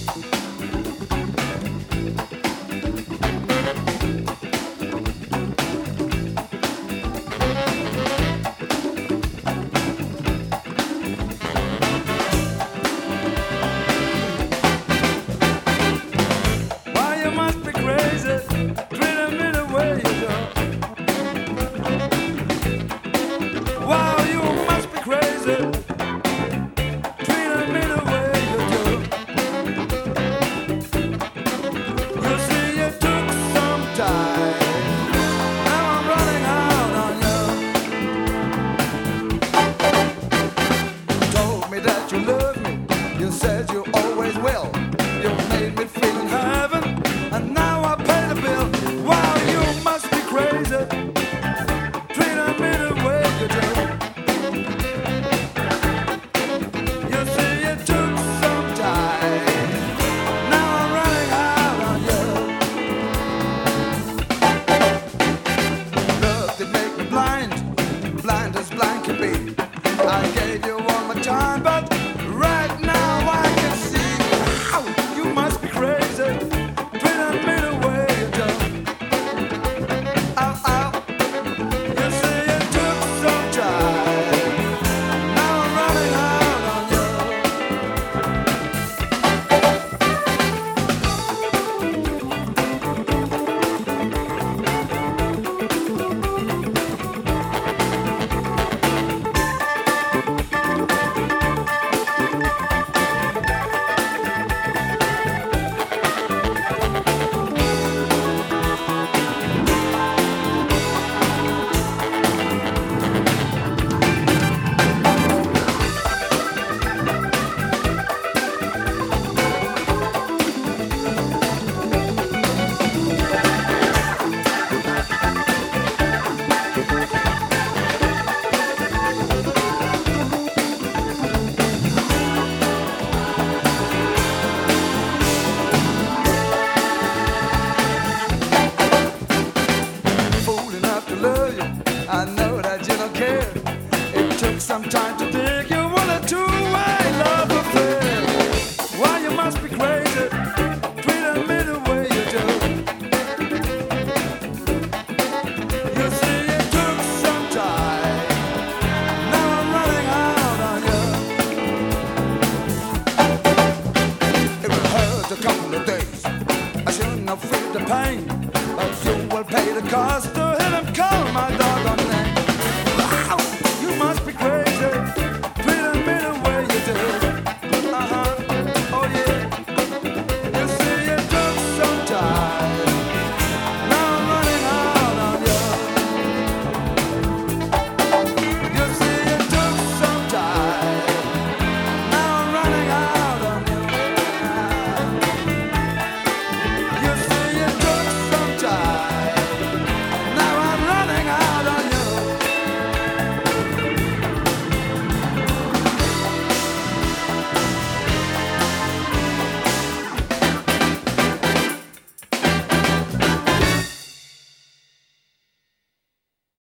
Why you must be crazy, treating me the way you do. Wow, you must be crazy, treating me the way you do. You see, you took some time. Now I'm running out on you. Told me that you love me. You said you